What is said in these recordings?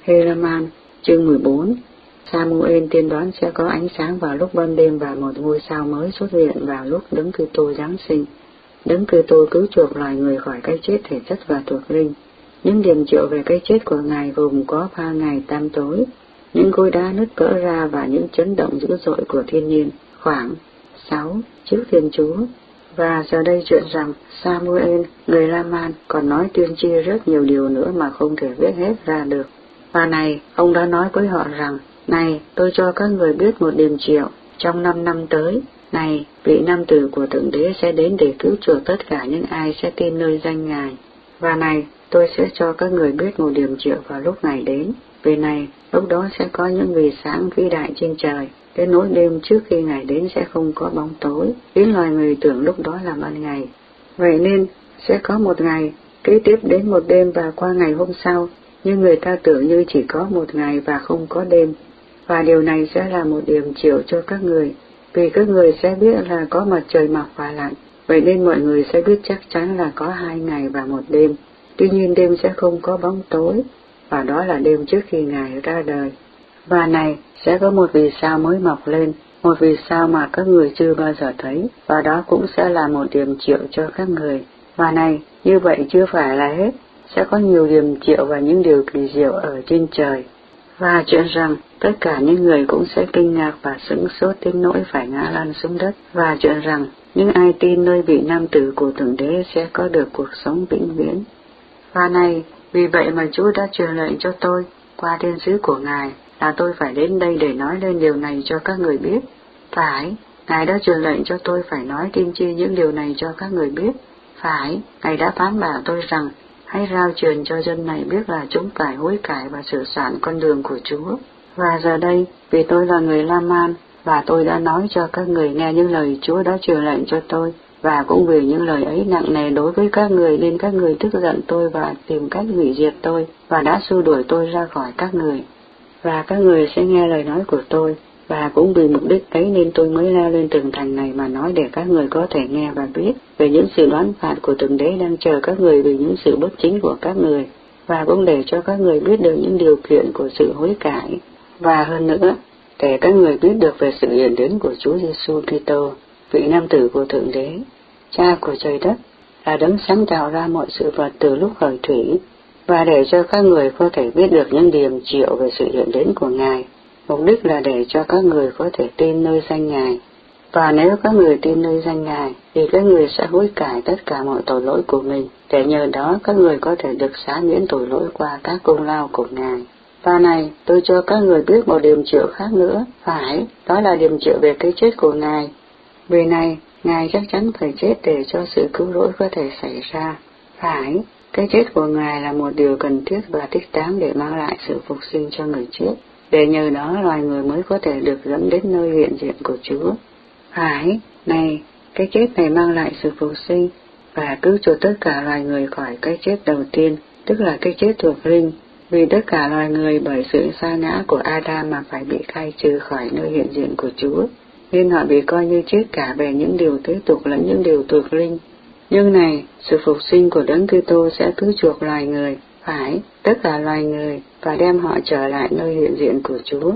Helaman, chương 14. Samuel tiên đoán sẽ có ánh sáng vào lúc ban đêm và một ngôi sao mới xuất hiện vào lúc Đấng Kitô Giáng sinh. Đấng Kitô cứu chuộc loài người khỏi cái chết thể chất và thuộc linh. Những điểm triệu về cái chết của Ngài gồm có 3 ngày tam tối, những khối đá nứt vỡ ra và những chấn động dữ dội của thiên nhiên. Khoảng 6. Trước Thiên Chúa. Và giờ đây chuyện rằng Samuel, người La-man, còn nói tiên tri rất nhiều điều nữa mà không thể viết hết ra được. Và này, ông đã nói với họ rằng, này, tôi cho các người biết một điềm triệu, trong 5 năm tới, này, vị nam tử của Thượng Đế sẽ đến để cứu chuộc tất cả những ai sẽ tin nơi danh Ngài. Và này, tôi sẽ cho các người biết một điềm triệu vào lúc Ngài đến. Vì này, lúc đó sẽ có những vì sáng vĩ đại trên trời, đến nỗi đêm trước khi Ngài đến sẽ không có bóng tối, khiến loài người tưởng lúc đó là ban ngày. Vậy nên, sẽ có một ngày, kế tiếp đến một đêm và qua ngày hôm sau, nhưng người ta tưởng như chỉ có một ngày và không có đêm. Và điều này sẽ là một điềm triệu cho các người, vì các người sẽ biết là có mặt trời mọc và lặn. Vậy nên mọi người sẽ biết chắc chắn là có 2 ngày và một đêm. Tuy nhiên đêm sẽ không có bóng tối, và đó là đêm trước khi Ngài ra đời. Và này, sẽ có một vì sao mới mọc lên, một vì sao mà các người chưa bao giờ thấy, và đó cũng sẽ là một điềm triệu cho các người. Và này, như vậy chưa phải là hết, sẽ có nhiều điềm triệu và những điều kỳ diệu ở trên trời. Và chuyện rằng, tất cả những người cũng sẽ kinh ngạc và sửng sốt đến nỗi phải ngã lăn xuống đất. Và chuyện rằng, những ai tin nơi vị nam tử của Thượng Đế sẽ có được cuộc sống vĩnh viễn. Và này, vì vậy mà Chúa đã truyền lệnh cho tôi, qua thiên sứ của Ngài, là tôi phải đến đây để nói lên điều này cho các người biết. Phải, Ngài đã truyền lệnh cho tôi phải nói tiên tri những điều này cho các người biết. Phải, Ngài đã phán bảo tôi rằng, hãy rao truyền cho dân này biết là chúng phải hối cải và sửa soạn con đường của Chúa. Và giờ đây, vì tôi là người La-man, và tôi đã nói cho các người nghe những lời Chúa đã truyền lệnh cho tôi, và cũng vì những lời ấy nặng nề đối với các người nên các người tức giận tôi và tìm cách hủy diệt tôi, và đã xua đuổi tôi ra khỏi các người. Và các người sẽ nghe lời nói của tôi, và cũng vì mục đích ấy nên tôi mới leo lên tường thành này mà nói để các người có thể nghe và biết về những sự đoán phạt của Thượng Đế đang chờ các người vì những sự bất chính của các người, và cũng để cho các người biết được những điều kiện của sự hối cải. Và hơn nữa, để các người biết được về sự hiện đến của Chúa Giêsu Kitô, vị nam tử của Thượng Đế, Cha của trời đất, là đấng sáng tạo ra mọi sự vật từ lúc khởi thủy, và để cho các người có thể biết được những điềm triệu về sự hiện đến của Ngài. Mục đích là để cho các người có thể tin nơi danh Ngài. Và nếu các người tin nơi danh Ngài, thì các người sẽ hối cải tất cả mọi tội lỗi của mình, để nhờ đó các người có thể được xá miễn tội lỗi qua các công lao của Ngài. Và này, tôi cho các người biết một điềm triệu khác nữa, phải, đó là điềm triệu về cái chết của Ngài. Vì này, Ngài chắc chắn phải chết để cho sự cứu rỗi có thể xảy ra. Phải, cái chết của Ngài là một điều cần thiết và thích đáng để mang lại sự phục sinh cho người chết, để nhờ đó loài người mới có thể được dẫn đến nơi hiện diện của Chúa. Phải, này, cái chết này mang lại sự phục sinh và cứu chuộc tất cả loài người khỏi cái chết đầu tiên, tức là cái chết thuộc linh, vì tất cả loài người bởi sự sa ngã của Adam mà phải bị khai trừ khỏi nơi hiện diện của Chúa, nên họ bị coi như chết cả về những điều thế tục lẫn những điều thuộc linh. Nhưng này, sự phục sinh của Đấng Kitô sẽ cứu chuộc loài người, phải, tất cả loài người, và đem họ trở lại nơi hiện diện của Chúa.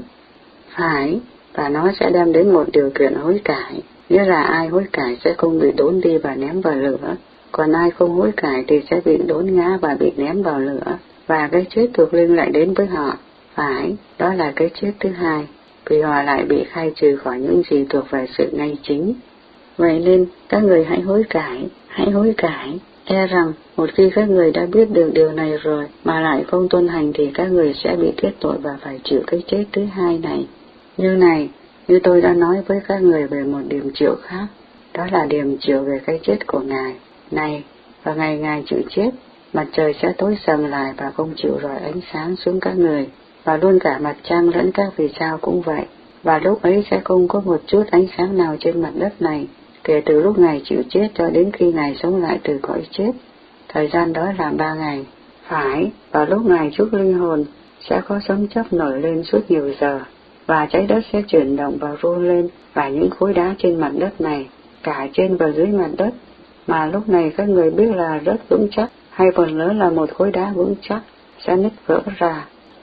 Phải, và nó sẽ đem đến một điều kiện hối cải, nghĩa là ai hối cải sẽ không bị đốn đi và ném vào lửa, còn ai không hối cải thì sẽ bị đốn ngã và bị ném vào lửa, và cái chết thuộc linh lại đến với họ. Phải, đó là cái chết thứ hai, vì họ lại bị khai trừ khỏi những gì thuộc về sự ngay chính. Vậy nên, các người hãy hối cải, e rằng một khi các người đã biết được điều này rồi mà lại không tuân hành thì các người sẽ bị kết tội và phải chịu cái chết thứ hai này. Như tôi đã nói với các người về một điềm triệu khác, đó là điềm triệu về cái chết của Ngài. Này, vào ngày Ngài chịu chết, mặt trời sẽ tối sầm lại và không chịu rọi ánh sáng xuống các người, và luôn cả mặt trăng lẫn các vì sao cũng vậy. Và lúc ấy sẽ không có một chút ánh sáng nào trên mặt đất này, kể từ lúc Ngài chịu chết cho đến khi Ngài sống lại từ cõi chết. Thời gian đó là 3 ngày. Phải, vào lúc Ngài chuốc linh hồn, sẽ có sấm chớp nổi lên suốt nhiều giờ, và trái đất sẽ chuyển động và run lên, và những khối đá trên mặt đất này, cả trên và dưới mặt đất, mà lúc này các người biết là rất vững chắc, hay phần lớn là một khối đá vững chắc, sẽ nứt vỡ ra.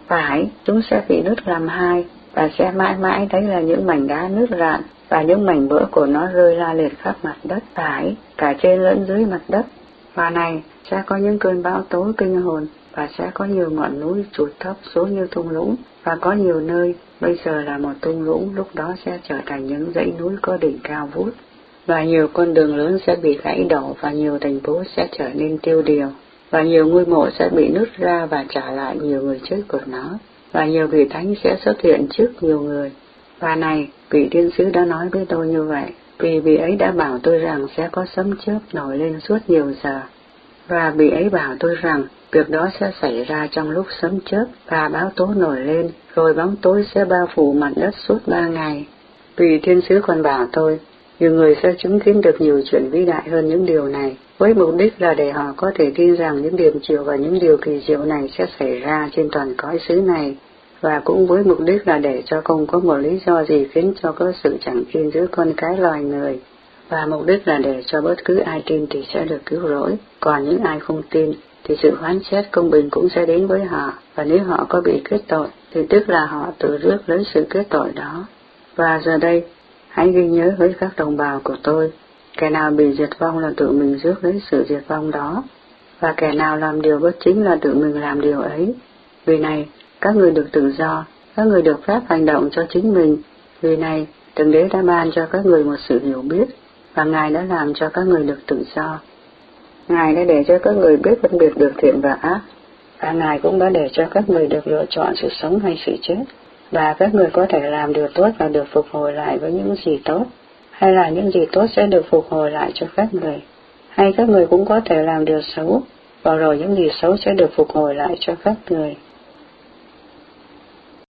Phải, chúng sẽ bị nứt làm hai, và sẽ mãi mãi thấy là những mảnh đá nứt rạn, và những mảnh vỡ của nó rơi la liệt khắp mặt đất. Phải, cả trên lẫn dưới mặt đất. Và này, sẽ có những cơn bão tố kinh hồn, và sẽ có nhiều ngọn núi trụt thấp xuống như thung lũng, và có nhiều nơi, bây giờ là một thung lũng, lúc đó sẽ trở thành những dãy núi có đỉnh cao vút. Và nhiều con đường lớn sẽ bị gãy đổ, và nhiều thành phố sẽ trở nên tiêu điều, và nhiều ngôi mộ sẽ bị nứt ra và trả lại nhiều người chết của nó, và nhiều vị thánh sẽ xuất hiện trước nhiều người. Và này, vị thiên sứ đã nói với tôi như vậy, vì vị ấy đã bảo tôi rằng sẽ có sấm chớp nổi lên suốt nhiều giờ. Và vị ấy bảo tôi rằng việc đó sẽ xảy ra trong lúc sấm chớp và bão tố nổi lên, rồi bóng tối sẽ bao phủ mặt đất suốt 3 ngày. Vị thiên sứ còn bảo tôi, nhiều người sẽ chứng kiến được nhiều chuyện vĩ đại hơn những điều này, với mục đích là để họ có thể tin rằng những điềm diệu và những điều kỳ diệu này sẽ xảy ra trên toàn cõi xứ này, và cũng với mục đích là để cho không có một lý do gì khiến cho có sự chẳng tin giữa con cái loài người, và mục đích là để cho bất cứ ai tin thì sẽ được cứu rỗi, còn những ai không tin thì sự phán xét công bình cũng sẽ đến với họ, và nếu họ có bị kết tội thì tức là họ tự rước lấy sự kết tội đó. Và giờ đây, hãy ghi nhớ với các đồng bào của tôi, kẻ nào bị diệt vong là tự mình rước lấy sự diệt vong đó, và kẻ nào làm điều bất chính là tự mình làm điều ấy. Vì này, các người được tự do, các người được phép hành động cho chính mình. Vì này, Thượng Đế đã ban cho các người một sự hiểu biết, và Ngài đã làm cho các người được tự do. Ngài đã để cho các người biết phân biệt được thiện và ác, và Ngài cũng đã để cho các người được lựa chọn sự sống hay sự chết, và các người có thể làm điều tốt và được phục hồi lại với những gì tốt, hay là những gì tốt sẽ được phục hồi lại cho các người, hay các người cũng có thể làm điều xấu, và rồi những gì xấu sẽ được phục hồi lại cho các người.